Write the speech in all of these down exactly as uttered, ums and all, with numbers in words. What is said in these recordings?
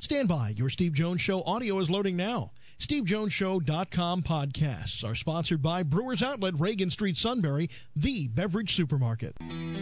Stand by. Your Steve Jones Show audio is loading now. Steve Jones Show dot com podcasts are sponsored by Brewers Outlet, Reagan Street, Sunbury, the beverage supermarket.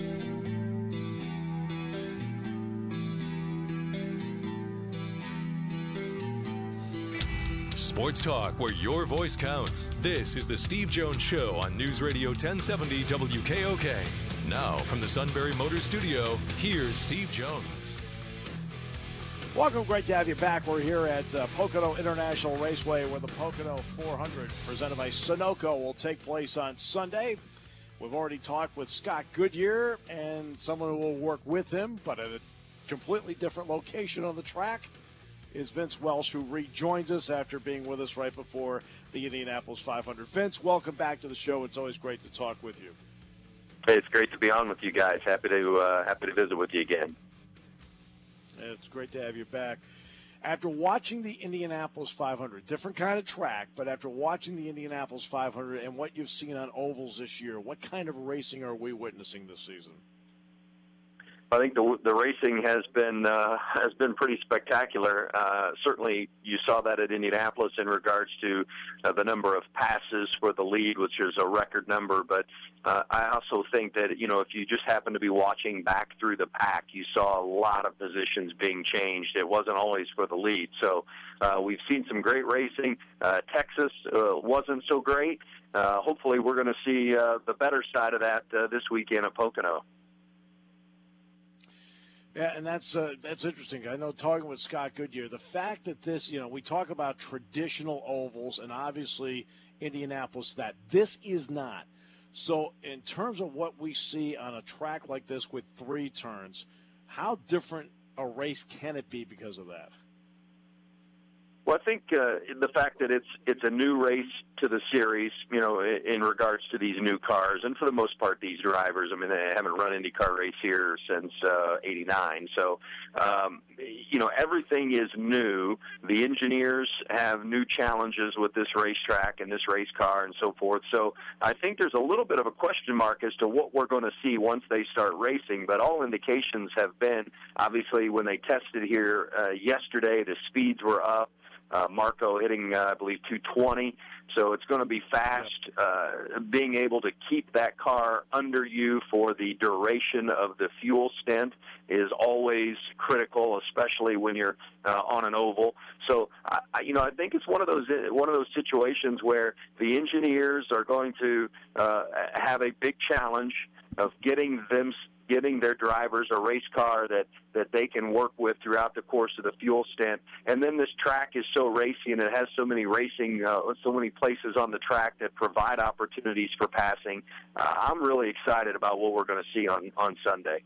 Sports talk where your voice counts. This is the Steve Jones Show on News Radio ten seventy W K O K. Now from the Sunbury Motors Studio, here's Steve Jones. Welcome. Great to have you back. We're here at uh, Pocono International Raceway where the Pocono four hundred presented by Sunoco will take place on Sunday. We've already talked with Scott Goodyear and someone who will work with him, but at a completely different location on the track is Vince Welsh, who rejoins us after being with us right before the Indianapolis five hundred. Vince, welcome back to the show. It's always great to talk with you. Hey, it's great to be on with you guys. Happy to uh, happy to visit with you again. It's great to have you back. After watching the Indianapolis five hundred, different kind of track, but after watching the Indianapolis five hundred and what you've seen on ovals this year, what kind of racing are we witnessing this season? I think the the racing has been uh, has been pretty spectacular. Uh, certainly, you saw that at Indianapolis in regards to uh, the number of passes for the lead, which is a record number. But uh, I also think that, you know, if you just happen to be watching back through the pack, you saw a lot of positions being changed. It wasn't always for the lead. So uh, we've seen some great racing. Uh, Texas uh, wasn't so great. Uh, hopefully, we're going to see uh, the better side of that uh, this weekend at Pocono. Yeah, and that's uh, that's interesting. I know talking with Scott Goodyear, the fact that this, you know, we talk about traditional ovals, and obviously Indianapolis, that this is not. So in terms of what we see on a track like this with three turns, how different a race can it be because of that? Well, I think uh, the fact that it's it's a new race to the series, you know, in, in regards to these new cars, and for the most part, these drivers, I mean, they haven't run IndyCar race here since uh, eighty-nine. So, um, you know, everything is new. The engineers have new challenges with this racetrack and this race car and so forth. So I think there's a little bit of a question mark as to what we're going to see once they start racing. But all indications have been, obviously, when they tested here uh, yesterday, the speeds were up. Uh, Marco hitting, uh, I believe, two twenty. So it's going to be fast. Uh, being able to keep that car under you for the duration of the fuel stint is always critical, especially when you're uh, on an oval. So, I, you know, I think it's one of those one of those situations where the engineers are going to uh, have a big challenge of getting them. Getting their drivers a race car that, that they can work with throughout the course of the fuel stint. And then this track is so racy, and it has so many racing, uh, so many places on the track that provide opportunities for passing. Uh, I'm really excited about what we're going to see on, on Sunday.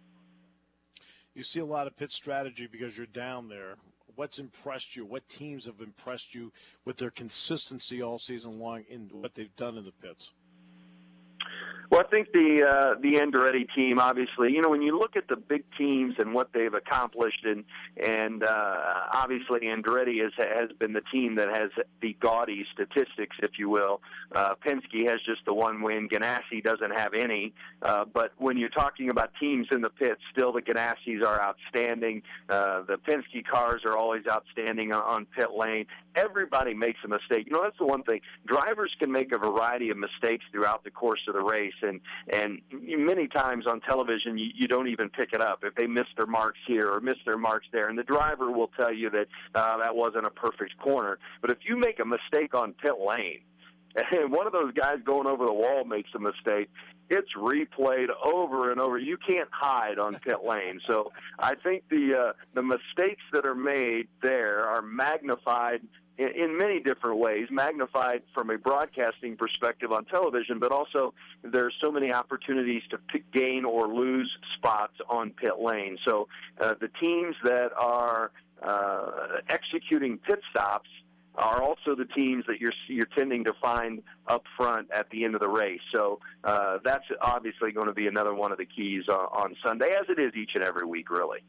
You see a lot of pit strategy because you're down there. What's impressed you? What teams have impressed you with their consistency all season long in what they've done in the pits? Well, I think the uh, the Andretti team, obviously, you know, when you look at the big teams and what they've accomplished, and and uh, obviously Andretti has has been the team that has the gaudy statistics, if you will. Uh, Penske has just the one win. Ganassi doesn't have any. Uh, but when you're talking about teams in the pits, still the Ganassis are outstanding. Uh, the Penske cars are always outstanding on, on pit lane. Everybody makes a mistake. You know, that's the one thing. Drivers can make a variety of mistakes throughout the course of the race, and and many times on television you, you don't even pick it up if they miss their marks here or miss their marks there, and the driver will tell you that uh, that wasn't a perfect corner. But if you make a mistake on pit lane, and one of those guys going over the wall makes a mistake, it's replayed over and over. You can't hide on pit lane. So I think the uh, the mistakes that are made there are magnified in, in many different ways, magnified from a broadcasting perspective on television, but also there's so many opportunities to pick, gain or lose spots on pit lane. So uh, the teams that are uh, executing pit stops are also the teams that you're you're tending to find up front at the end of the race. So uh, that's obviously going to be another one of the keys on, on Sunday, as it is each and every week, really.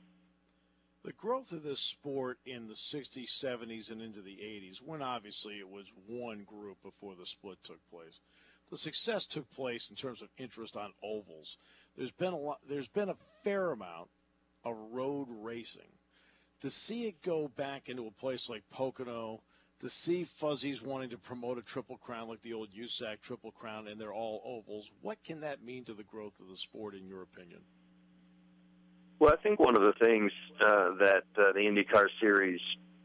The growth of this sport in the sixties, seventies, and into the eighties, when obviously it was one group before the split took place, the success took place in terms of interest on ovals. There's been a lot, there's been a fair amount of road racing. to see it go back into a place like Pocono, to see Fuzzies wanting to promote a Triple Crown like the old U S A C Triple Crown, and they're all ovals, what can that mean to the growth of the sport, in your opinion? Well, I think one of the things uh, that uh, the IndyCar Series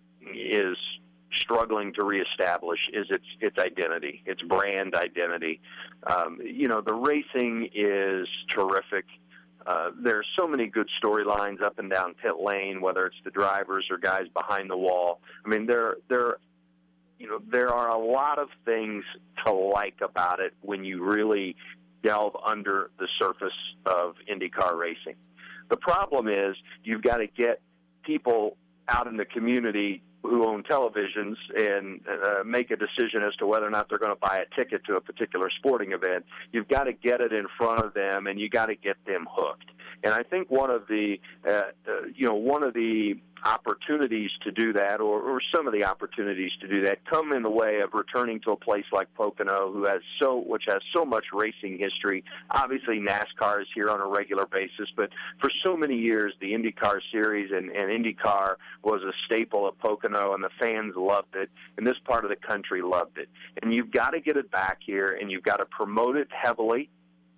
is struggling to reestablish is its its identity, its brand identity. Um, you know, the racing is terrific. Uh, there are so many good storylines up and down pit lane, whether it's the drivers or guys behind the wall. I mean, there there you know there are a lot of things to like about it when you really delve under the surface of IndyCar racing. The problem is you've got to get people out in the community who own televisions and uh, make a decision as to whether or not they're going to buy a ticket to a particular sporting event. You've got to get it in front of them, and you got to get them hooked. And I think one of the, uh, uh, you know, one of the opportunities to do that, or, or some of the opportunities to do that, come in the way of returning to a place like Pocono, who has so, which has so much racing history. Obviously, NASCAR is here on a regular basis, but for so many years, the IndyCar Series and, and IndyCar was a staple of Pocono, and the fans loved it, and this part of the country loved it. And you've got to get it back here, and you've got to promote it heavily.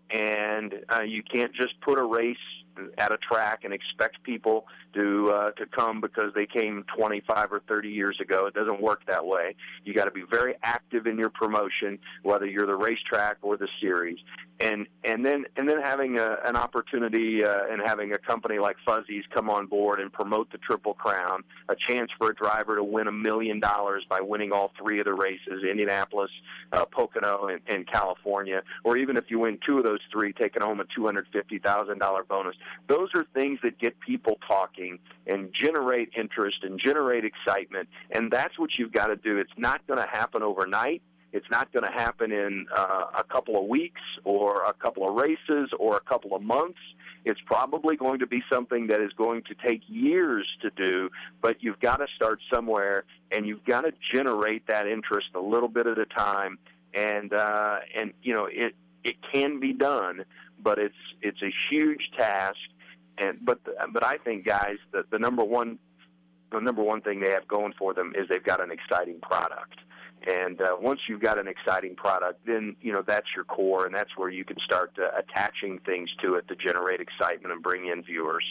And uh, you can't just put a race at a track and expect people to uh, to come because they came twenty-five or thirty years ago. It doesn't work that way. You got to be very active in your promotion, whether you're the racetrack or the series, and and then and then having a, an opportunity uh, and having a company like Fuzzies come on board and promote the Triple Crown, a chance for a driver to win a million dollars by winning all three of the races: Indianapolis, uh, Pocono, and, and California, or even if you win two of those three, taking home a two hundred fifty thousand dollars bonus. Those are things that get people talking and generate interest and generate excitement, and that's what you've got to do. It's not going to happen overnight. It's not going to happen in uh, a couple of weeks or a couple of races or a couple of months. It's probably going to be something that is going to take years to do, but you've got to start somewhere, and you've got to generate that interest a little bit at a time. And uh, and you know it it can be done, but it's it's a huge task. And but but I think, guys, that the number one the number one thing they have going for them is they've got an exciting product. And uh, once you've got an exciting product, then you know that's your core, and that's where you can start uh, attaching things to it to generate excitement and bring in viewers.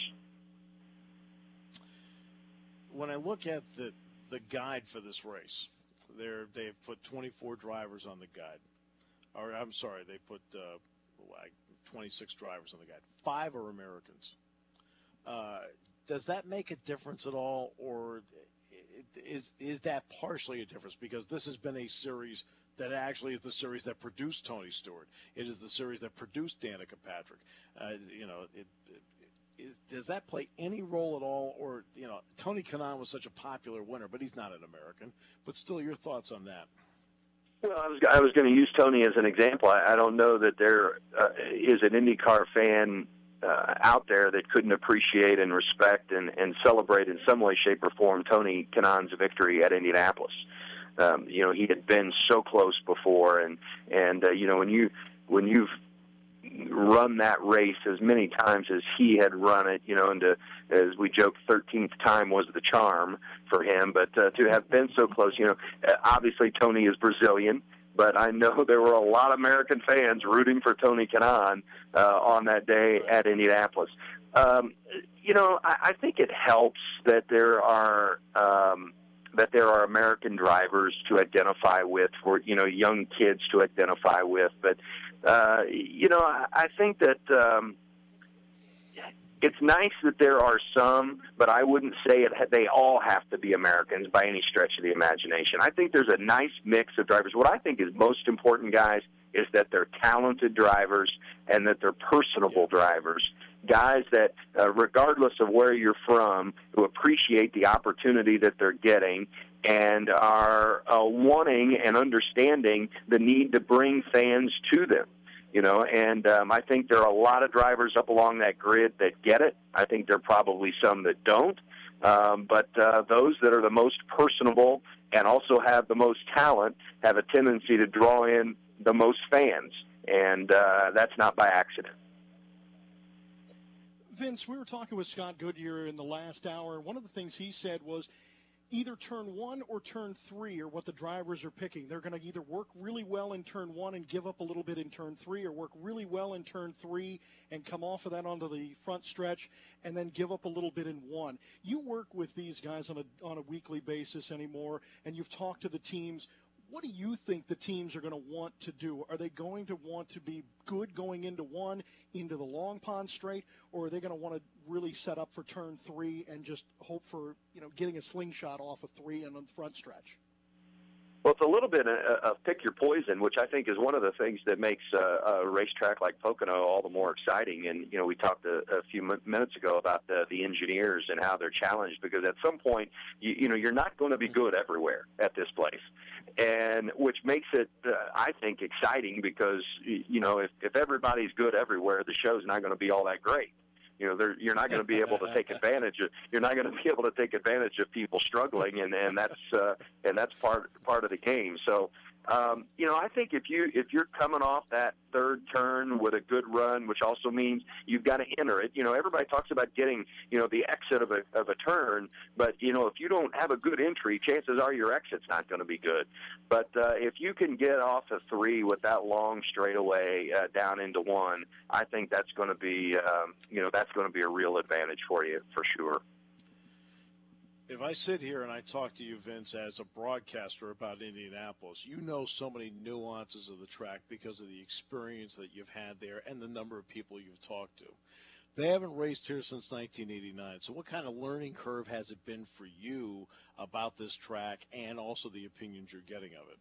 When I look at the the guide for this race, they're they've put twenty-four drivers on the guide. Or I'm sorry, they put uh, like twenty-six drivers on the guide. Five are Americans. Uh, does that make a difference at all, or is is that partially a difference? Because this has been a series that actually is the series that produced Tony Stewart. It is the series that produced Danica Patrick. Uh, you know, it, it, is, does that play any role at all? Or, you know, Tony Kanaan was such a popular winner, but he's not an American. But still, your thoughts on that? Well, I was, I was going to use Tony as an example. I, I don't know that there uh, is an IndyCar fan uh, out there that couldn't appreciate and respect and, and celebrate in some way, shape, or form Tony Kanaan's victory at Indianapolis. Um, you know, he had been so close before, and and uh, you know when you when you've run that race as many times as he had run it, you know, and to, as we joke, thirteenth time was the charm for him. But uh, to have been so close, you know, obviously Tony is Brazilian, but I know there were a lot of American fans rooting for Tony Kanaan uh, on that day at Indianapolis. Um, you know, I, I think it helps that there are um, that there are American drivers to identify with, for you know, young kids to identify with, but. Uh, you know, I, I think that um, it's nice that there are some, but I wouldn't say it. They all have to be Americans by any stretch of the imagination. I think there's a nice mix of drivers. What I think is most important, guys, is that they're talented drivers and that they're personable drivers. Guys that, uh, regardless of where you're from, who appreciate the opportunity that they're getting and are uh, wanting and understanding the need to bring fans to them. You know, and um, I think there are a lot of drivers up along that grid that get it. I think there are probably some that don't. Um, but uh, those that are the most personable and also have the most talent have a tendency to draw in the most fans, and uh, that's not by accident. Vince, we were talking with Scott Goodyear in the last hour, and one of the things he said was either turn one or turn three are what the drivers are picking. They're going to either work really well in turn one and give up a little bit in turn three, or work really well in turn three and come off of that onto the front stretch and then give up a little bit in one. You work with these guys on a on a weekly basis anymore, and you've talked to the teams. What do you think the teams are going to want to do? Are they going to want to be good going into one, into the Long Pond Straight, or are they going to want to really set up for turn three and just hope for, you know, getting a slingshot off of three and on the front stretch? Well, it's a little bit of pick your poison, which I think is one of the things that makes a, a racetrack like Pocono all the more exciting. And, you know, we talked a, a few minutes ago about the, the engineers and how they're challenged, because at some point, you, you know, you're not going to be good everywhere at this place. And which makes it, uh, I think, exciting because, you know, if, if everybody's good everywhere, the show's not going to be all that great. You know, you're not going to be able to take advantage of. You're not going to be able to take advantage of people struggling, and and that's uh, and that's part part of the game. So, um, you know, I think if you if you're coming off that third turn with a good run, which also means you've got to enter it. You know, everybody talks about getting, you know, the exit of a of a turn, but you know, if you don't have a good entry, chances are your exit's not going to be good. But uh, if you can get off a three with that long straightaway uh, down into one, I think that's going to be, um, you know, that's going to be a real advantage for you for sure. If I sit here and I talk to you, Vince, as a broadcaster about Indianapolis, you know so many nuances of the track because of the experience that you've had there and the number of people you've talked to. They haven't raced here since nineteen eighty-nine. So what kind of learning curve has it been for you about this track and also the opinions you're getting of it?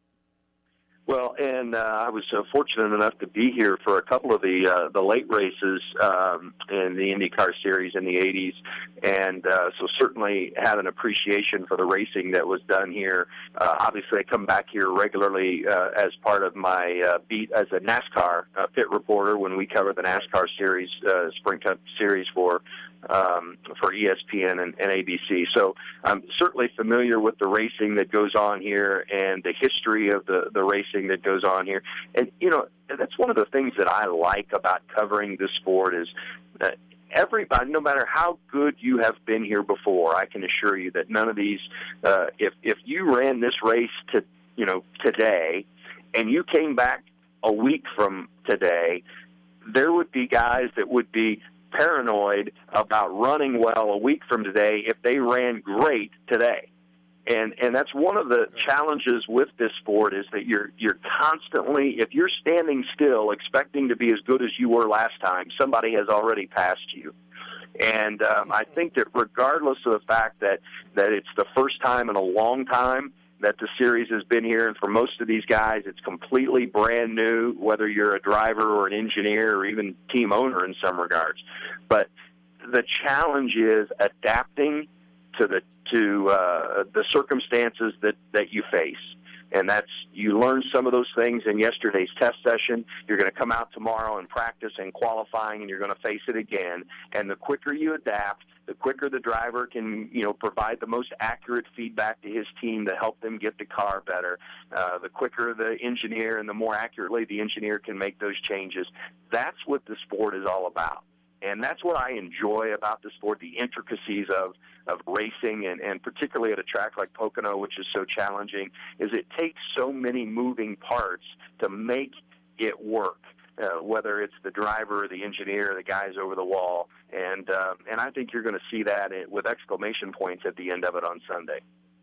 Well, and uh, I was uh, fortunate enough to be here for a couple of the uh, the late races um, in the IndyCar Series in the eighties, and uh, so certainly had an appreciation for the racing that was done here. Uh, obviously, I come back here regularly uh, as part of my uh, beat as a NASCAR uh, pit reporter when we cover the NASCAR Series, uh, Sprint Cup Series for Um, for E S P N and, and A B C. So I'm certainly familiar with the racing that goes on here and the history of the, the racing that goes on here. And, you know, that's one of the things that I like about covering this sport is that everybody, no matter how good you have been here before, I can assure you that none of these, uh, if, if you ran this race to, you know, today and you came back a week from today, there would be guys that would be paranoid about running well a week from today if they ran great today. And and that's one of the challenges with this sport is that you're you're constantly, if you're standing still expecting to be as good as you were last time, somebody has already passed you. And um, I think that regardless of the fact that, that it's the first time in a long time that the series has been here, and for most of these guys, it's completely brand new, whether you're a driver or an engineer or even team owner in some regards. But the challenge is adapting to the to uh, the circumstances that, that you face. And that's, you learn some of those things in yesterday's test session. You're going to come out tomorrow and practice and qualifying, and you're going to face it again. And the quicker you adapt, the quicker the driver can, you know, provide the most accurate feedback to his team to help them get the car better. Uh, the quicker the engineer and the more accurately the engineer can make those changes. That's what the sport is all about. And that's what I enjoy about the sport, the intricacies of, of racing, and, and particularly at a track like Pocono, which is so challenging, is it takes so many moving parts to make it work, uh, whether it's the driver, the engineer, the guys over the wall. And, uh, and I think you're going to see that with exclamation points at the end of it on Sunday.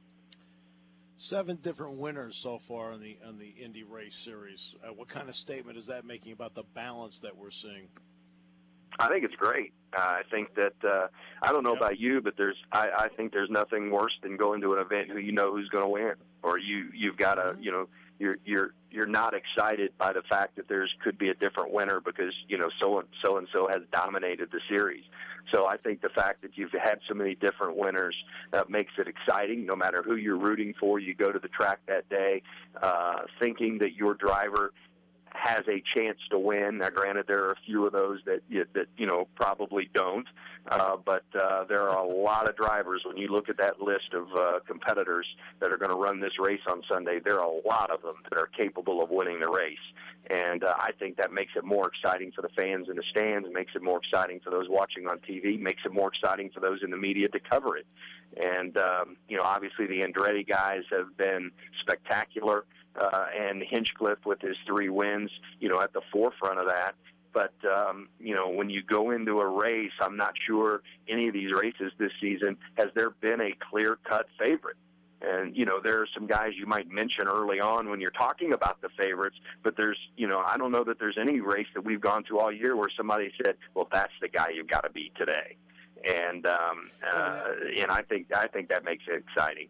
Seven different winners so far on the, on the Indy Race Series. Uh, what kind of statement is that making about the balance that we're seeing? I think it's great. Uh, I think that uh, I don't know about you, but there's I, I think there's nothing worse than going to an event who you know who's going to win, or you you've got a you know you're you're you're not excited by the fact that there's could be a different winner because you know so and so and so has dominated the series. So I think the fact that you've had so many different winners uh, makes it exciting. No matter who you're rooting for, you go to the track that day uh, thinking that your driver has a chance to win. Now, granted, there are a few of those that that you know probably don't, uh, but uh, there are a lot of drivers. When you look at that list of uh, competitors that are going to run this race on Sunday, there are a lot of them that are capable of winning the race. And uh, I think that makes it more exciting for the fans in the stands, makes it more exciting for those watching on T V, makes it more exciting for those in the media to cover it. And, um, you know, obviously the Andretti guys have been spectacular, uh, and Hinchcliffe with his three wins, you know, at the forefront of that. But, um, you know, when you go into a race, I'm not sure any of these races this season, has there been a clear-cut favorite? And, you know, there are some guys you might mention early on when you're talking about the favorites, but there's, you know, I don't know that there's any race that we've gone through all year where somebody said, well, that's the guy you've got to beat today. And um, uh, and I think I think that makes it exciting.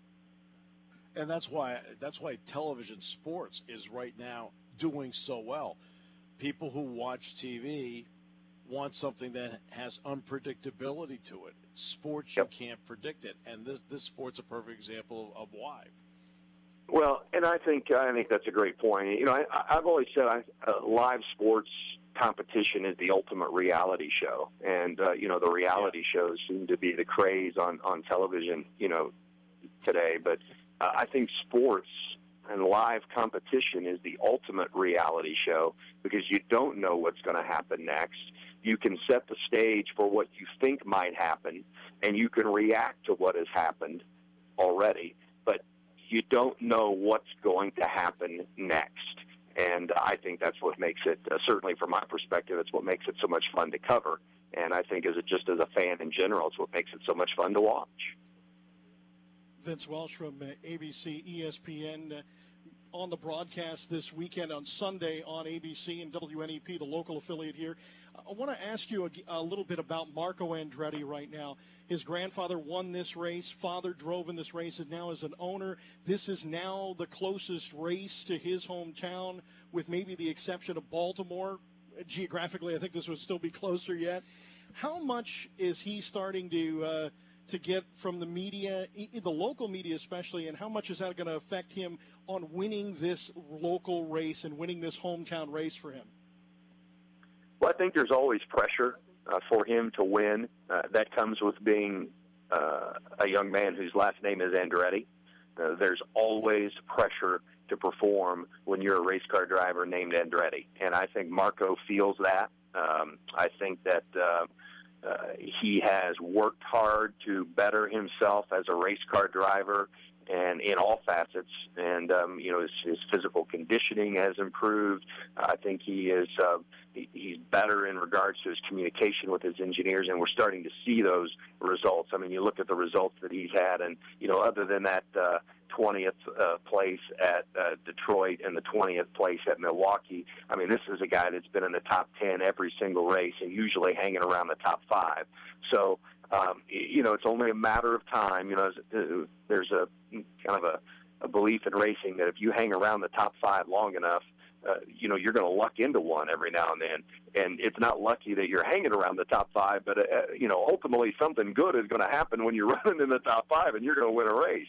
And that's why that's why television sports is right now doing so well. People who watch T V want something that has unpredictability to it. Sports, yep. You can't predict it, and this this sport's a perfect example of, of why. Well, and I think I think that's a great point. You know, I, I've always said I, uh, live sports competition is the ultimate reality show, and uh, you know the reality yeah. shows seem to be the craze on on television, you know, today. But uh, I think sports and live competition is the ultimate reality show because you don't know what's going to happen next. You can set the stage for what you think might happen, and you can react to what has happened already, but you don't know what's going to happen next. And I think that's what makes it, uh, certainly from my perspective, it's what makes it so much fun to cover. And I think as it, just as a fan in general, it's what makes it so much fun to watch. Vince Welsh from uh, A B C, E S P N, uh, on the broadcast this weekend on Sunday on A B C and W N E P, the local affiliate here. I want to ask you a, a little bit about Marco Andretti right now. His grandfather won this race. Father drove in this race, and now as an owner, this is now the closest race to his hometown, with maybe the exception of Baltimore. Geographically, I think this would still be closer yet. How much is he starting to uh, to get from the media, the local media especially, and how much is that going to affect him on winning this local race and winning this hometown race for him? Well, I think there's always pressure uh, for him to win. Uh, that comes with being uh, a young man whose last name is Andretti. Uh, there's always pressure to perform when you're a race car driver named Andretti. And I think Marco feels that. Um, I think that uh, uh, he has worked hard to better himself as a race car driver and in all facets. And, um, you know, his, his physical conditioning has improved. I think he is uh, he, he's better in regards to his communication with his engineers, and we're starting to see those results. I mean, you look at the results that he's had, and, you know, other than that uh, twentieth uh, place at uh, Detroit and the twentieth place at Milwaukee, I mean, this is a guy that's been in the top ten every single race and usually hanging around the top five. So, um, you know, it's only a matter of time. You know, there's a kind of a, a belief in racing that if you hang around the top five long enough, uh, you know, you're going to luck into one every now and then. And it's not lucky that you're hanging around the top five, but, uh, you know, ultimately something good is going to happen when you're running in the top five and you're going to win a race.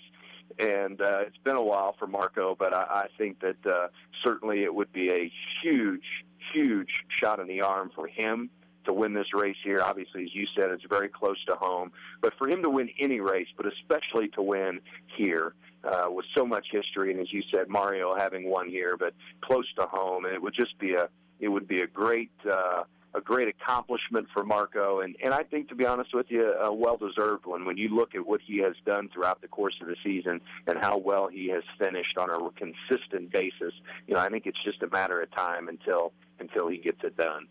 And uh, it's been a while for Marco, but I, I think that uh, certainly it would be a huge, huge shot in the arm for him to win this race here. Obviously, as you said, it's very close to home. But for him to win any race, but especially to win here uh, with so much history, and as you said, Mario having won here, but close to home, and it would just be a it would be a great uh, a great accomplishment for Marco, and, and I think, to be honest with you, a well-deserved one. When you look at what he has done throughout the course of the season and how well he has finished on a consistent basis, you know, I think it's just a matter of time until until he gets it done.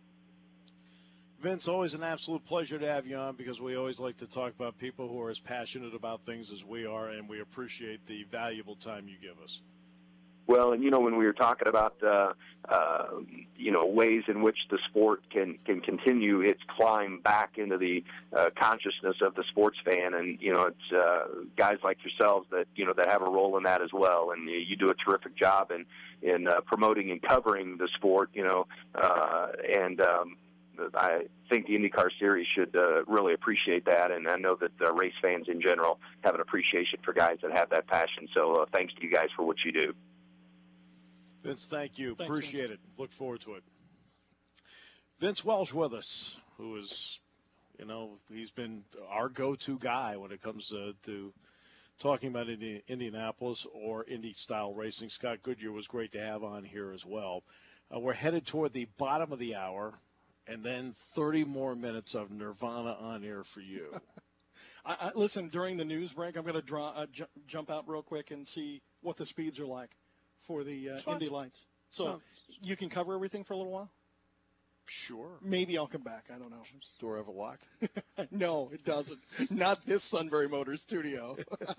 Vince, always an absolute pleasure to have you on, because we always like to talk about people who are as passionate about things as we are, and we appreciate the valuable time you give us. Well, and, you know, when we were talking about, uh, uh, you know, ways in which the sport can, can continue its climb back into the uh, consciousness of the sports fan, and, you know, it's uh, guys like yourselves that, you know, that have a role in that as well, and you, you do a terrific job in, in uh, promoting and covering the sport, you know, uh, and, um, I think the IndyCar Series should uh, really appreciate that, and I know that uh, race fans in general have an appreciation for guys that have that passion. So uh, thanks to you guys for what you do. Vince, thank you. Thanks, appreciate Vince. it. Look forward to it. Vince Welsh with us, who is, you know, he's been our go-to guy when it comes uh, to talking about Indi- Indianapolis or Indy-style racing. Scott Goodyear was great to have on here as well. Uh, we're headed toward the bottom of the hour, and then thirty more minutes of Nirvana on air for you. I, I, listen, during the news break, I'm going to draw uh, ju- jump out real quick and see what the speeds are like for the uh, Indy Lights. So Sounds- you can cover everything for a little while? Sure. Maybe I'll come back. I don't know. Does the door have a lock? No, it doesn't. Not this Sunbury Motors studio.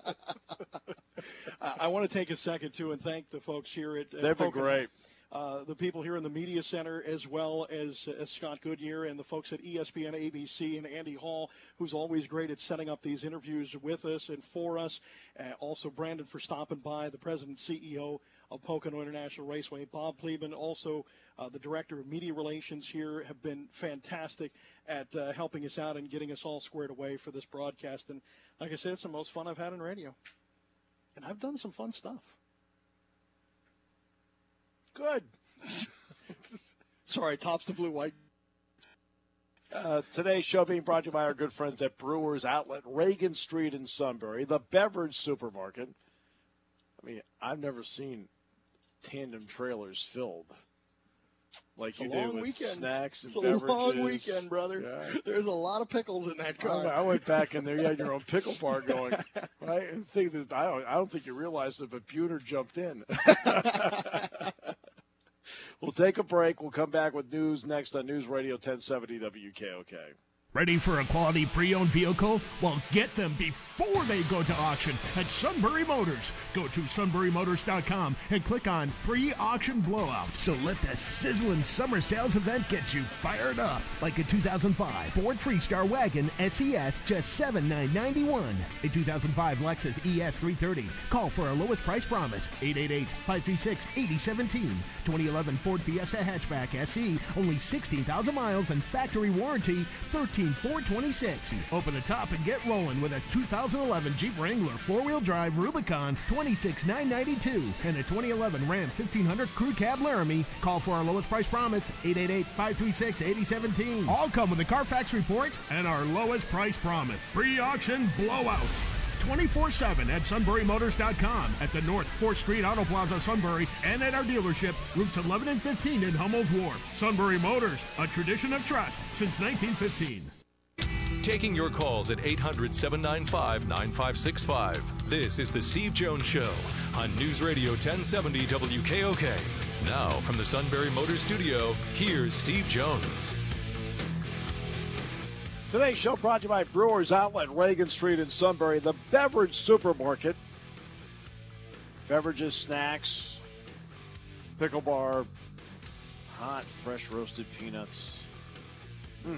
I, I want to take a second, too, and thank the folks here at, at They've been Pocono. great. Uh, the people here in the media center, as well as, as Scott Goodyear and the folks at E S P N, A B C, and Andy Hall, who's always great at setting up these interviews with us and for us. Uh, also, Brandon for stopping by, the president and C E O of Pocono International Raceway. Bob Pleban, also uh, the director of media relations here, have been fantastic at uh, helping us out and getting us all squared away for this broadcast. And like I said, it's the most fun I've had in radio. And I've done some fun stuff. Good. Sorry, tops the blue white. Uh, today's show being brought to you by our good friends at Brewers Outlet, Reagan Street in Sunbury, the beverage supermarket. I mean, I've never seen tandem trailers filled like It's you a do long with weekend. snacks and It's a beverages. long weekend, brother. Yeah. There's a lot of pickles in that I, car. I went back in there. You had your own pickle bar going. Right? And think that I don't, I don't think you realized it, but Buhner jumped in. We'll take a break. We'll come back with news next on News Radio ten seventy W K O K. Ready for a quality pre-owned vehicle? Well, get them before they go to auction at Sunbury Motors. Go to sunbury motors dot com and click on pre-auction blowout. So let the sizzling summer sales event get you fired up. Like a two thousand five Ford Freestar Wagon S E S, just seven thousand nine hundred ninety-one dollars. A two thousand five Lexus E S three thirty. Call for our lowest price promise, eight eight eight, five three six, eight zero one seven. twenty eleven Ford Fiesta Hatchback S E, only sixteen thousand miles and factory warranty, thirteen thousand four hundred twenty-six. Open the top and get rolling with a two thousand eleven Jeep Wrangler four-wheel drive Rubicon, twenty-six thousand nine hundred ninety-two dollars, and a twenty eleven Ram fifteen hundred Crew Cab Laramie. Call for our lowest price promise, eight eight eight, five three six, eight zero one seven. All come with a Carfax report and our lowest price promise. Pre-auction blowout. twenty-four seven at sunbury motors dot com, at the North fourth Street Auto Plaza, Sunbury, and at our dealership, routes eleven and fifteen in Hummel's Wharf. Sunbury Motors, a tradition of trust since nineteen fifteen. Taking your calls at eight hundred, seven nine five, nine five six five. This is The Steve Jones Show on News Radio ten seventy W K O K. Now, from the Sunbury Motors Studio, here's Steve Jones. Today's show brought to you by Brewers Outlet, Reagan Street in Sunbury, the beverage supermarket. Beverages, snacks, pickle bar, hot, fresh roasted peanuts. Mm.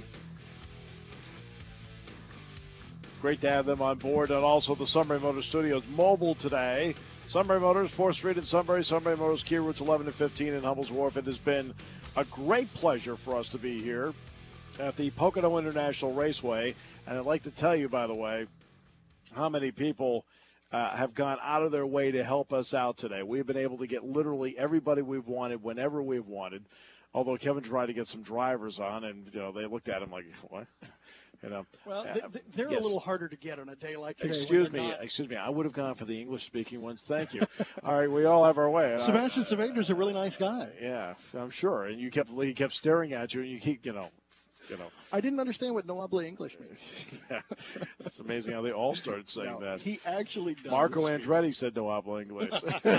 Great to have them on board, and also the Sunbury Motors Studios mobile today. Sunbury Motors, fourth Street in Sunbury, Sunbury Motors, Key routes eleven and fifteen in Hummel's Wharf. It has been a great pleasure for us to be here at the Pocono International Raceway. And I'd like to tell you, by the way, how many people uh, have gone out of their way to help us out today. We've been able to get literally everybody we've wanted whenever we've wanted, although Kevin tried to get some drivers on, and you know they looked at him like, what? You know, Well, uh, they, they're yes. a little harder to get on a day like today. Excuse when me, they're not. excuse me. I would have gone for the English-speaking ones. Thank you. All right, we all have our way. And I- Sebastian Saavedra's a really nice guy. yeah, I'm sure. And you kept he kept staring at you, and you keep, you know, you know. I didn't understand what no habla English means. Yeah. It's amazing how they all started saying No, that. he actually does. Marco Andretti said no habla English.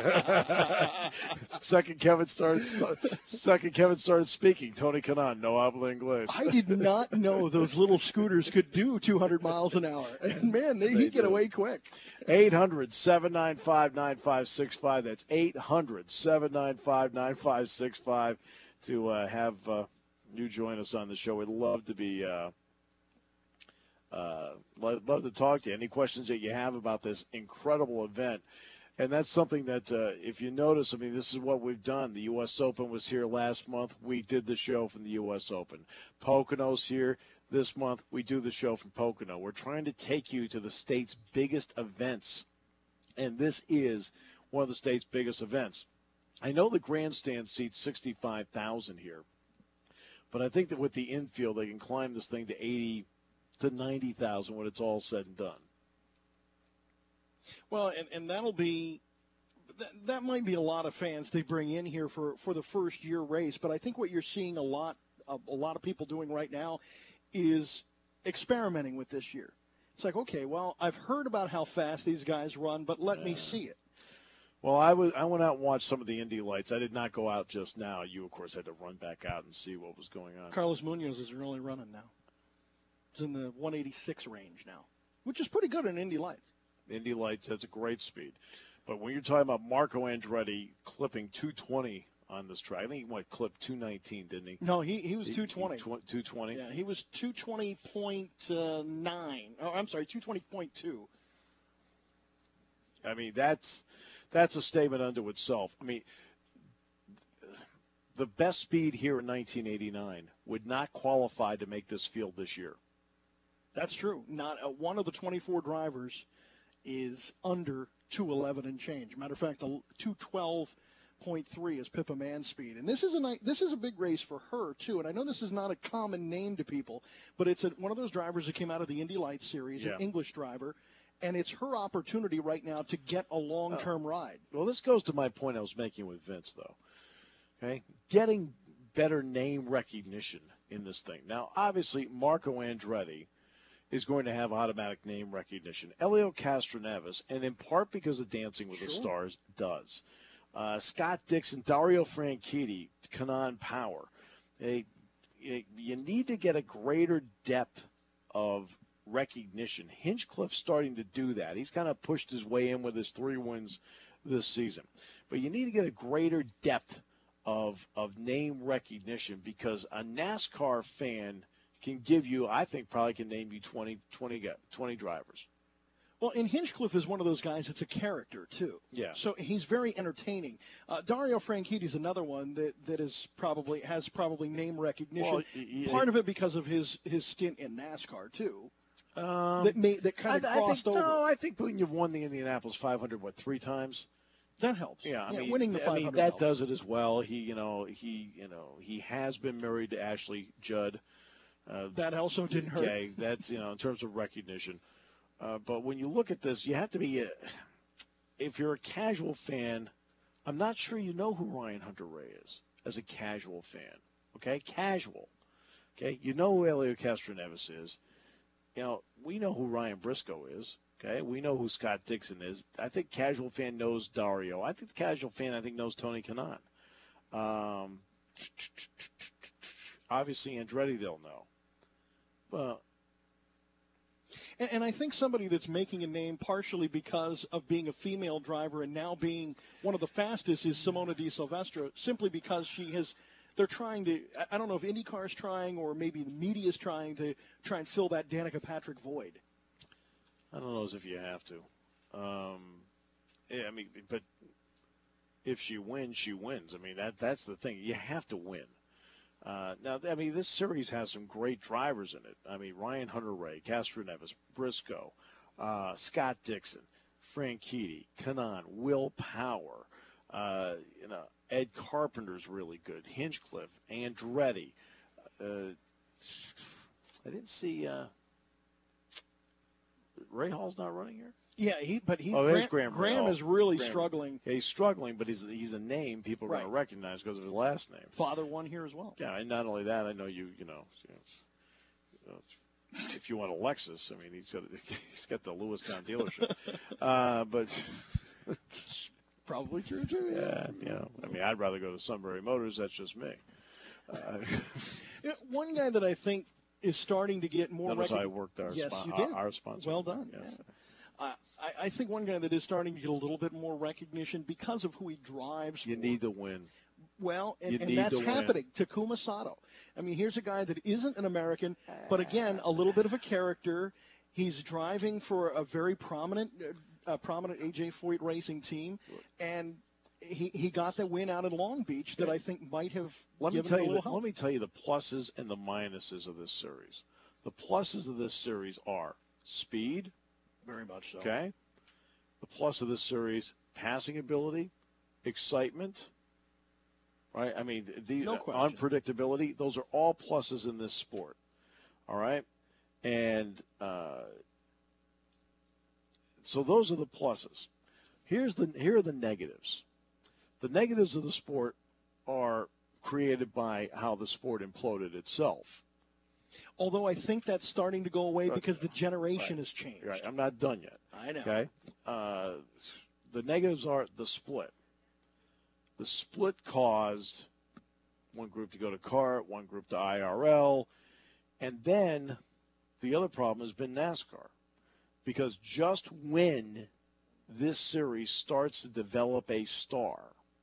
second Kevin started. Second Kevin started speaking. Tony Kanaan, no habla English. I did not know those little scooters could do two hundred miles an hour. And, man, they, They he'd get do. away quick. eight hundred, seven nine five, nine five six five. That's eight hundred, seven nine five, nine five six five to uh, have uh, you join us on the show. We'd love to be. Uh, uh, love, love to talk to you. Any questions that you have about this incredible event? And that's something that, uh, if you notice, I mean, this is what we've done. The U S Open was here last month. We did the show from the U S Open. Pocono's here this month. We do the show from Pocono. We're trying to take you to the state's biggest events, and this is one of the state's biggest events. I know the grandstand seats sixty-five thousand here, but I think that with the infield, they can climb this thing to eighty to ninety thousand when it's all said and done. Well, and, and that'll be that, that might be a lot of fans they bring in here for, for the first year race. But I think what you're seeing a lot of, a lot of people doing right now is experimenting with this year. It's like, okay, well, I've heard about how fast these guys run, but let yeah. me see it. Well, I was I went out and watched some of the Indy Lights. I did not go out just now. You, of course, had to run back out and see what was going on. Carlos Munoz is really running now. It's in the one eighty-six range now, which is pretty good in Indy Lights. Indy Lights, that's a great speed. But when you're talking about Marco Andretti clipping two twenty on this track, I think he went clip two nineteen, didn't he? No, he, he was he, two twenty. two twenty? Yeah, he was two twenty point nine. Oh, I'm sorry, two twenty point two. I mean, that's that's a statement unto itself. I mean, the best speed here in nineteen eighty-nine would not qualify to make this field this year. That's true. Not uh, one of the twenty-four drivers is under two eleven and change. Matter of fact, the two twelve point three is Pippa Mann's speed. And this is a this is a big race for her, too. And I know this is not a common name to people, but it's a, one of those drivers that came out of the Indy Lights series, yeah. an English driver, and it's her opportunity right now to get a long-term oh. ride. Well, this goes to my point I was making with Vince, though. Okay, getting better name recognition in this thing. Now, obviously, Marco Andretti is going to have automatic name recognition. Helio Castroneves, and in part because of Dancing with sure. the Stars, does. Uh, Scott Dixon, Dario Franchitti, Kanaan Power. They, you need to get a greater depth of recognition. Hinchcliffe's starting to do that. He's kind of pushed his way in with his three wins this season. But you need to get a greater depth of of name recognition because a NASCAR fan can give you, I think, probably can name you twenty, twenty, twenty drivers. Well, and Hinchcliffe is one of those guys that's a character, too. Yeah. So he's very entertaining. Uh, Dario Franchitti is another one that, that is probably has probably name recognition. Well, yeah. Part of it because of his, his stint in NASCAR, too. Um, that may, that kind of I, crossed I think, over. No, I think when you've won the Indianapolis five hundred, what, three times? That helps. Yeah, I yeah, mean, winning the five hundred I mean, that helps. Does it as well. He, you know, he, you know, he has been married to Ashley Judd. Uh, that also didn't hurt. Okay, that's, you know, in terms of recognition. Uh, but when you look at this, you have to be, a, if you're a casual fan, I'm not sure you know who Ryan Hunter-Reay is as a casual fan. Okay, casual. Okay, you know who Helio Castroneves is. You know, we know who Ryan Briscoe is. Okay, we know who Scott Dixon is. I think casual fan knows Dario. I think the casual fan, I think, knows Tony Kanaan. Um, obviously, Andretti they'll know. Well, and, and I think somebody that's making a name partially because of being a female driver and now being one of the fastest is Simona Di Silvestro, simply because she has. They're trying to. I don't know if IndyCar is trying or maybe the media is trying to try and fill that Danica Patrick void. I don't know as if you have to. Um, yeah, I mean, but if she wins, she wins. I mean, that that's the thing. You have to win. Uh, now, I mean, this series has some great drivers in it. I mean, Ryan Hunter-Reay, Castroneves, Briscoe, uh, Scott Dixon, Franchitti, Kanaan, Will Power. Uh, you know, Ed Carpenter's really good. Hinchcliffe, Andretti. Uh, I didn't see. Uh, Ray Hall's not running here? Yeah, he but he oh, Graham, Graham, Graham oh, is really Graham. struggling. Yeah, he's struggling, but he's he's a name people are right. going to recognize because of his last name. Father won here as well. Yeah, and not only that, I know you you know, you know if you want a Lexus, I mean he's got he's got the Lewistown dealership, uh, but probably true too. Yeah. yeah, you know, I mean I'd rather go to Sunbury Motors. That's just me. Uh, you know, one guy that I think is starting to get more. Notice recogn- I worked our yes, spo- you did. Our, our sponsor. Well done. Yes. Yeah. Uh, I, I think one guy that is starting to get a little bit more recognition because of who he drives. You for. need to win. Well, and, you and need that's to happening. Win. Takuma Sato. I mean, here's a guy that isn't an American, but again, a little bit of a character. He's driving for a very prominent, uh, prominent A J Foyt Racing team, and he he got the win out in Long Beach that I think might have let me given tell him a you little the, help. Let me tell you the pluses and the minuses of this series. The pluses of this series are speed. Very much so. Okay. The plus of this series, passing ability, excitement, right? I mean, the no unpredictability, those are all pluses in this sport, all right? And uh, So those are the pluses. Here's the here are the negatives. The negatives of the sport are created by how the sport imploded itself. Although I think that's starting to go away because the generation right. has changed. Right. I'm not done yet. I know. Okay. Uh, the negatives are the split. The split caused one group to go to kart, one group to I R L, and then the other problem has been NASCAR. Because just when this series starts to develop a star,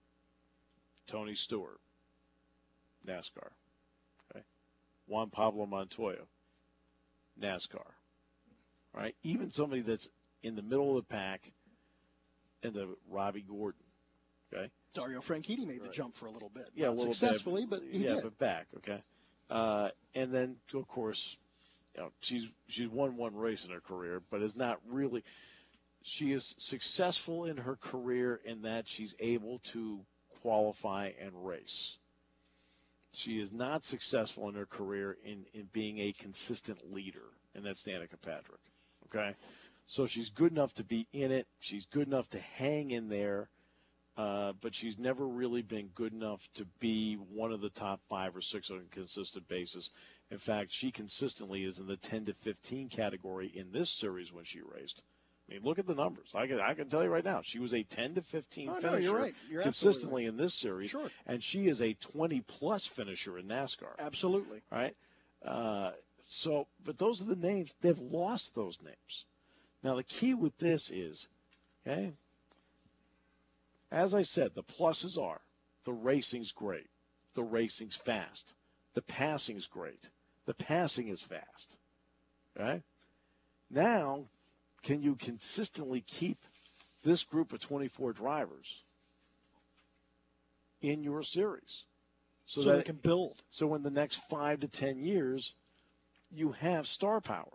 Tony Stewart, NASCAR. Okay. Juan Pablo Montoya, NASCAR. All right. Even somebody that's in the middle of the pack, and the Robbie Gordon. Okay. Dario Franchitti made the right. jump for a little bit. Yeah, Not a little successfully, bit, but he yeah, did. but back. Okay. Uh, and then, of course, you know, she's she's won one race in her career, but is not really. She is successful in her career in that she's able to qualify and race. She is not successful in her career in, in being a consistent leader, and that's Danica Patrick. Okay? So she's good enough to be in it. She's good enough to hang in there, uh, but she's never really been good enough to be one of the top five or six on a consistent basis. In fact, she consistently is in the ten to fifteen category in this series when she raced. I mean, look at the numbers. I can I can tell you right now, she was a ten to fifteen oh, finisher no, you're right. You're consistently right. in this series, sure. and she is a twenty plus finisher in NASCAR. Absolutely. All right. Uh, so, but those are the names. They've lost those names. Now, the key with this is, okay, as I said, the pluses are the racing's great, the racing's fast, the passing's great, the passing is fast. Okay. Now, can you consistently keep this group of twenty-four drivers in your series? So, so that they can build. So in the next five to ten years, you have star power.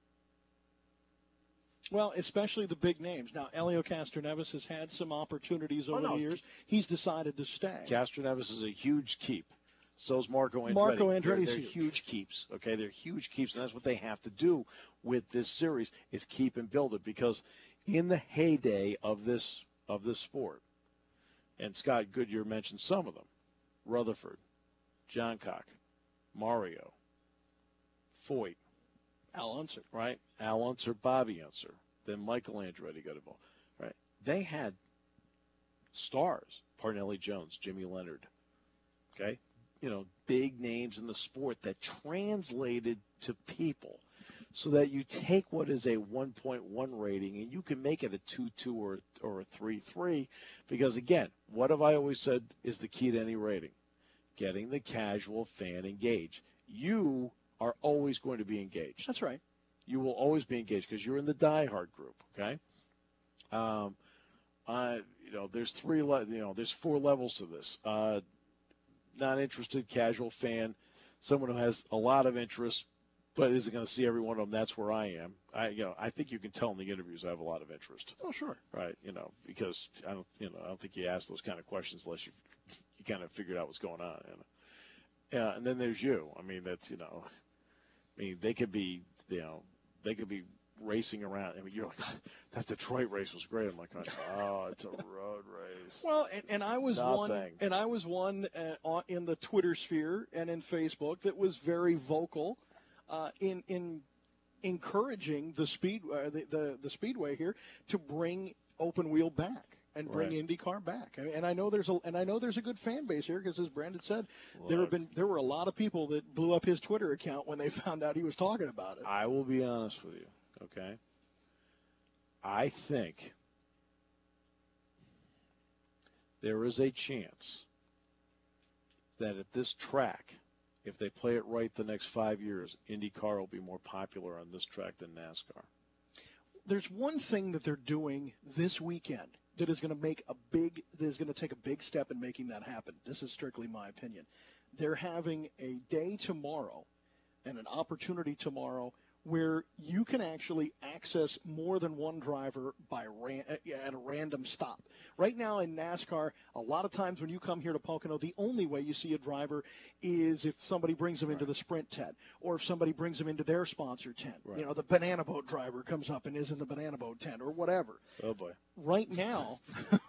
Well, especially the big names. Now, Helio Castroneves has had some opportunities over oh, no. the years. He's decided to stay. Castroneves is a huge keep. So is Marco Andretti. Marco Andretti's they're, they're huge. huge keeps. Okay, they're huge keeps, and that's what they have to do with this series is keep and build it. Because in the heyday of this of this sport, and Scott Goodyear mentioned some of them: Rutherford, Johncock, Mario, Foyt, Al Unser, right? Al Unser, Bobby Unser, then Michael Andretti got involved, right? They had stars: Parnelli Jones, Jimmy Leonard, okay. You know, big names in the sport that translated to people so that you take what is a one point one rating and you can make it a two two or, or a three three because, again, what have I always said is the key to any rating? Getting the casual fan engaged. You are always going to be engaged. That's right. You will always be engaged because you're in the diehard group, okay? Um, uh, you know, there's three, le- you know, there's four levels to this. Uh, not interested, casual fan, someone who has a lot of interest, but isn't going to see every one of them. That's where I am. I, you know, I think you can tell in the interviews I have a lot of interest. Oh, sure. Right. You know, because I don't, you know, I don't think you ask those kind of questions unless you, you kind of figured out what's going on. You know? Yeah. And then there's you. I mean, that's, you know, I mean, they could be, you know, they could be racing around. I mean, you're like, that Detroit race was great. I'm like, oh, it's a road race. Well, and, and I was Nothing. one, and I was one uh, in the Twitter sphere and in Facebook that was very vocal uh, in in encouraging the speed uh, the, the the speedway here to bring open wheel back and bring right. IndyCar back. I mean, and I know there's a and I know there's a good fan base here because, as Brandon said, Look, there have been there were a lot of people that blew up his Twitter account when they found out he was talking about it. I will be honest with you. Okay. I think there is a chance that at this track, if they play it right the next five years, IndyCar will be more popular on this track than NASCAR. There's one thing that they're doing this weekend that is going to make a big, that is going to take a big step in making that happen. This is strictly my opinion. They're having a day tomorrow and an opportunity tomorrow where you can actually access more than one driver by ran- at a random stop. Right now in NASCAR, a lot of times when you come here to Pocono, the only way you see a driver is if somebody brings them into the sprint tent, or if somebody brings them into their sponsor tent. Right. You know, the banana boat driver comes up and is in the banana boat tent, or whatever. Oh, boy. Right now,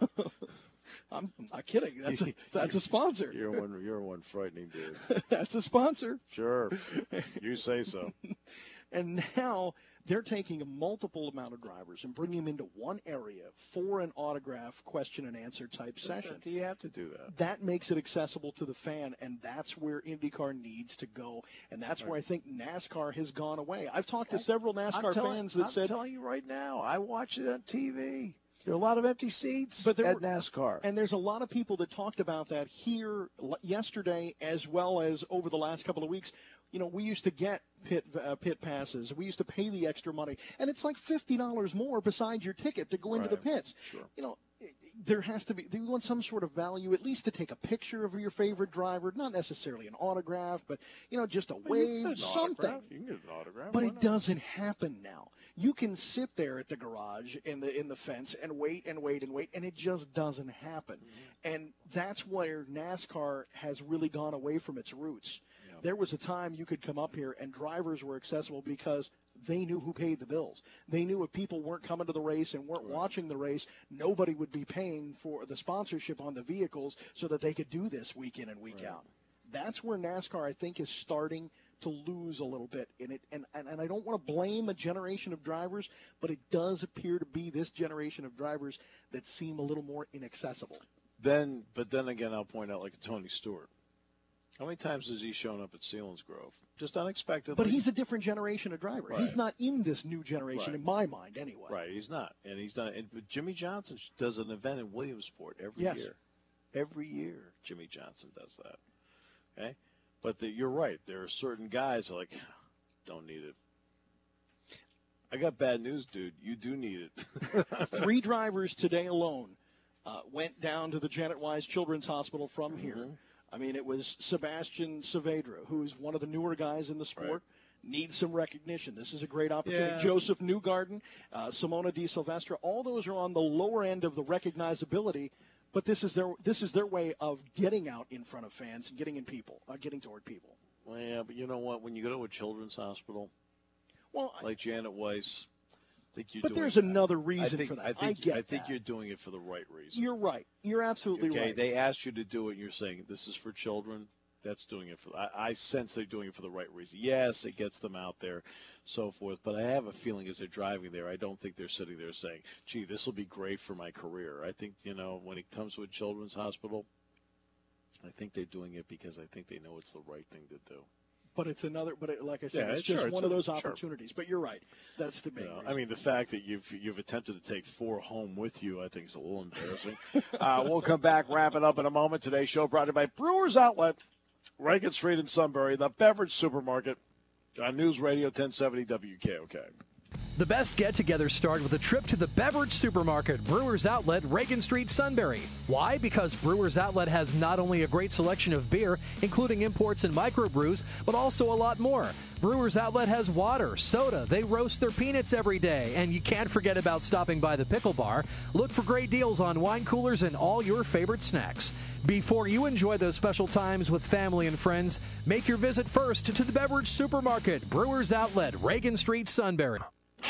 I'm not kidding. That's a, that's a sponsor. You're one, you're one frightening dude. That's a sponsor. Sure. You say so. And now they're taking a multiple amount of drivers and bringing them into one area for an autograph question and answer type session. Do you have to do that? That makes it accessible to the fan, and that's where IndyCar needs to go. And that's right. where I think NASCAR has gone away. I've talked to several NASCAR telling, fans that I'm said... I'm telling you right now, I watch it on T V. There are a lot of empty seats but there at were, NASCAR. And there's a lot of people that talked about that here yesterday as well as over the last couple of weeks. You know, we used to get pit uh, pit passes. We used to pay the extra money. And it's like fifty dollars more besides your ticket to go into right. the pits. Sure. You know, there has to be, we want some sort of value, at least to take a picture of your favorite driver, not necessarily an autograph, but, you know, just a well, wave, something. Autograph. You can get an autograph. But Why it not? doesn't happen now. You can sit there at the garage in the in the fence and wait and wait and wait, and it just doesn't happen. Mm-hmm. And that's where NASCAR has really gone away from its roots. Yep. There was a time you could come up here and drivers were accessible because they knew who paid the bills. They knew if people weren't coming to the race and weren't right. watching the race, nobody would be paying for the sponsorship on the vehicles so that they could do this week in and week right. out. That's where NASCAR, I think, is starting to lose a little bit in it. And, and, and I don't want to blame a generation of drivers, but it does appear to be this generation of drivers that seem a little more inaccessible. Then, but then again, I'll point out like a Tony Stewart. How many times has he shown up at Selinsgrove? Just unexpectedly. But he's a different generation of driver. Right. He's not in this new generation, right. in my mind, anyway. Right, he's not. And he's not. And Jimmy Johnson does an event in Williamsport every yes. year. Every year, Jimmy Johnson does that. Okay? But the, you're right. There are certain guys who are like, don't need it. I got bad news, dude. You do need it. Three drivers today alone uh, went down to the Janet Wise Children's Hospital from mm-hmm. here. I mean, it was Sebastian Saavedra, who's one of the newer guys in the sport. Right. Needs some recognition. This is a great opportunity. Yeah. Joseph Newgarden, uh, Simona Di Silvestre, all those are on the lower end of the recognizability. But this is their this is their way of getting out in front of fans and getting in people, uh, getting toward people. Well, yeah, but you know what? When you go to a children's hospital, well, like Janet Weiss, I think you're but doing there's that. another reason I think, for that. I, think, I get I think that. you're doing it for the right reason. You're right. You're absolutely okay, right. They asked you to do it, and you're saying this is for children. That's doing it for. I, I sense they're doing it for the right reason. Yes, it gets them out there, so forth. But I have a feeling as they're driving there, I don't think they're sitting there saying, "Gee, this will be great for my career." I think you know when it comes to a children's hospital, I think they're doing it because I think they know it's the right thing to do. But it's another. But it, like I said, yeah, it's sure, just it's one a, of those sure. opportunities. But you're right. That's the big. You know, reason. I mean, the fact that you've you've attempted to take four home with you, I think, is a little embarrassing. uh, we'll come back, wrap it up in a moment. Today's show brought to you by Brewers Outlet, Reagan Street in Sunbury, the beverage supermarket on News Radio ten seventy W K O K. The best get-togethers start with a trip to the beverage supermarket, Brewers Outlet, Reagan Street, Sunbury. Why? Because Brewers Outlet has not only a great selection of beer, including imports and microbrews, but also a lot more. Brewers Outlet has water, soda, they roast their peanuts every day, and you can't forget about stopping by the pickle bar. Look for great deals on wine coolers and all your favorite snacks. Before you enjoy those special times with family and friends, make your visit first to the beverage supermarket, Brewers Outlet, Reagan Street, Sunbury.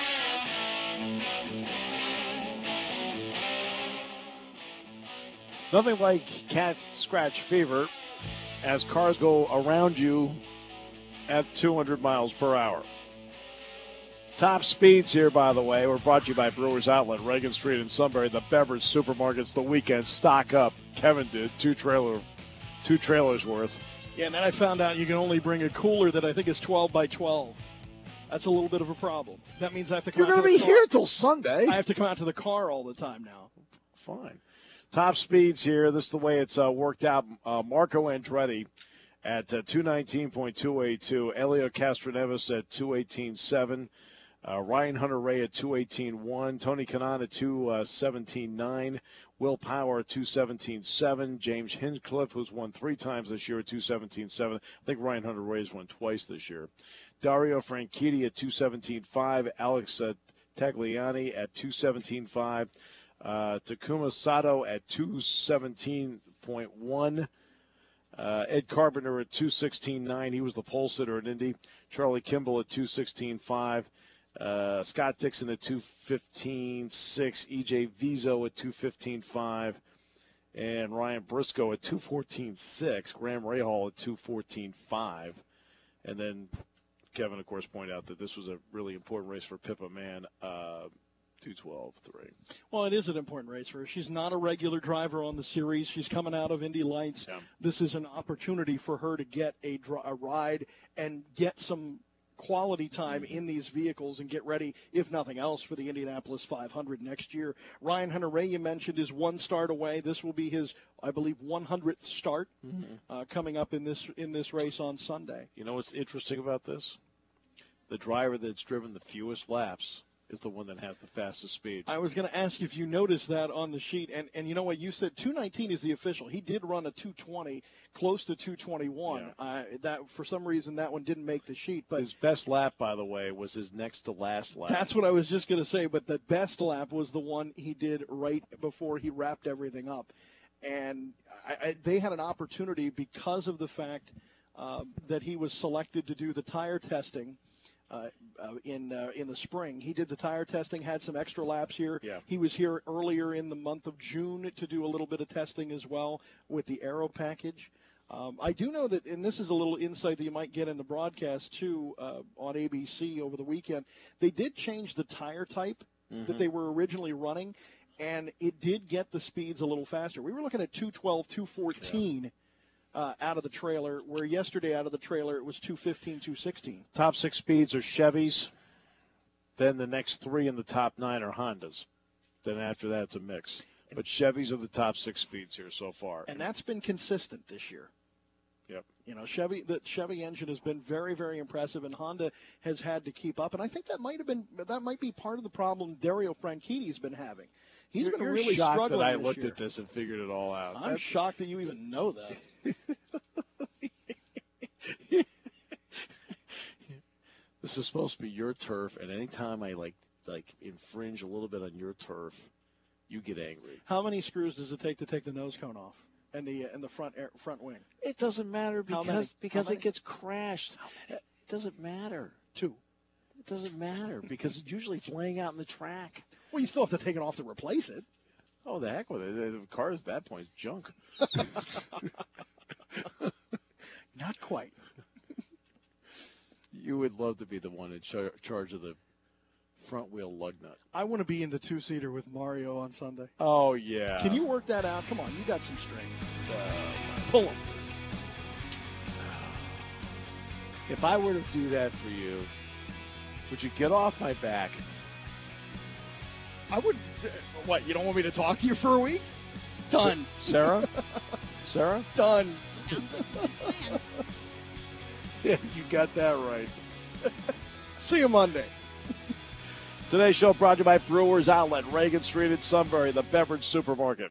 Nothing like cat scratch fever as cars go around you at two hundred miles per hour. Top speeds here, by the way, were brought to you by Brewers Outlet, Reagan Street in Sunbury, the beverage supermarkets. The weekend stock up. Kevin did two trailer, two trailers worth. Yeah, and then I found out you can only bring a cooler that I think is twelve by twelve. That's a little bit of a problem. That means I have to come You're out going to to be here till Sunday. I have to come out to the car all the time now. Fine. Top speeds here. This is the way it's uh, worked out. Uh, Marco Andretti at uh, two nineteen point two eight two. Elio Castroneves at two eighteen point seven. Uh, Ryan Hunter-Ray at two eighteen point one. Tony Kanaan at two seventeen point nine. Will Power at two seventeen point seven. James Hinchcliffe, who's won three times this year, at two seventeen point seven. I think Ryan Hunter-Ray has won twice this year. Dario Franchitti at two seventeen point five. Alex uh, Tagliani at two seventeen point five. Uh, Takuma Sato at two seventeen point one. Uh, Ed Carpenter at two sixteen point nine. He was the pole sitter at Indy. Charlie Kimball at two sixteen point five. Uh, Scott Dixon at two fifteen point six. E J Vizo at two fifteen point five. And Ryan Briscoe at two fourteen point six. Graham Rahal at two fourteen point five. And then Kevin, of course, pointed out that this was a really important race for Pippa Mann. Uh, two twelve three. Well, it is an important race for her. She's not a regular driver on the series. She's coming out of Indy Lights. Yeah. This is an opportunity for her to get a, a ride and get some quality time in these vehicles and get ready, if nothing else, for the Indianapolis five hundred next year. Ryan Hunter-Reay, you mentioned, is one start away. This will be his, I believe, one hundredth start mm-hmm. uh, coming up in this in this race on Sunday. You know what's interesting about this? The driver that's driven the fewest laps is the one that has the fastest speed. I was going to ask if you noticed that on the sheet, and, and you know what, you said two nineteen is the official. He did run a two twenty, close to two twenty-one. Yeah. Uh, that for some reason that one didn't make the sheet. But his best lap, by the way, was his next to last lap. That's what I was just going to say, but the best lap was the one he did right before he wrapped everything up. And I, I, they had an opportunity because of the fact uh, that he was selected to do the tire testing Uh, uh, in uh, in the spring. He did the tire testing, had some extra laps here. Yeah. He was here earlier in the month of June to do a little bit of testing as well with the Aero package. Um, I do know that, and this is a little insight that you might get in the broadcast too uh, on A B C over the weekend, they did change the tire type mm-hmm. that they were originally running, and it did get the speeds a little faster. We were looking at two twelve, two fourteen. Yeah. Uh, out of the trailer, where yesterday out of the trailer it was two fifteen, two sixteen. Top six speeds are Chevys. Then the next three in the top nine are Hondas. Then after that it's a mix. But Chevys are the top six speeds here so far. And that's been consistent this year. Yep. You know, Chevy, the Chevy engine has been very, very impressive, and Honda has had to keep up. And I think that might have been that might be part of the problem Dario Franchitti's been having. He's you're, been you're really shocked struggling that I this looked year. at this and figured it all out. I'm That's... shocked that you even know that. This is supposed to be your turf, and anytime I like like infringe a little bit on your turf, you get angry. How many screws does it take to take the nose cone off and the and the front air, front wing? It doesn't matter because because it gets crashed. It doesn't matter. Two. It doesn't matter because usually it's laying out in the track. Well, you still have to take it off to replace it. Oh, the heck with it. The car at that point is junk. Not quite. You would love to be the one in char- charge of the front wheel lug nut. I want to be in the two-seater with Mario on Sunday. Oh, yeah. Can you work that out? Come on, you got some strength. Uh, pull them. If I were to do that for you, would you get off my back? I would. What, you don't want me to talk to you for a week? Done. Sarah? Sarah? Done. Sounds like a plan. Yeah, you got that right. See you Monday. Today's show brought to you by Brewers Outlet, Reagan Street in Sunbury, the beverage supermarket.